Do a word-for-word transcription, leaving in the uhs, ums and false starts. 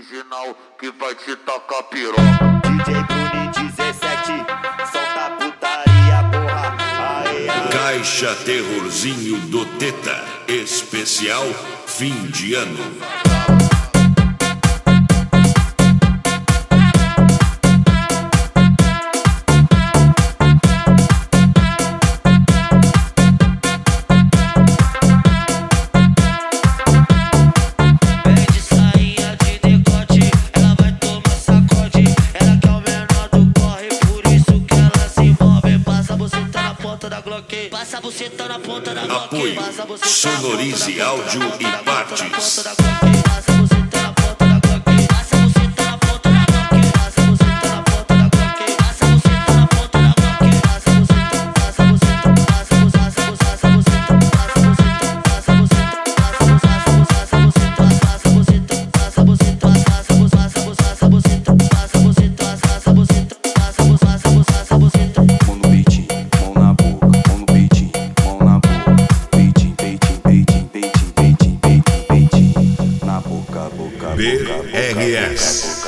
original que vai te tacar piroca. D J Bruni dezessete, solta a putaria, porra. Aê, aê. Caixa Terrorzinho do Teta, especial fim de ano. Passa a buceta na ponta da Apoio, sonorize áudio e partes. B R S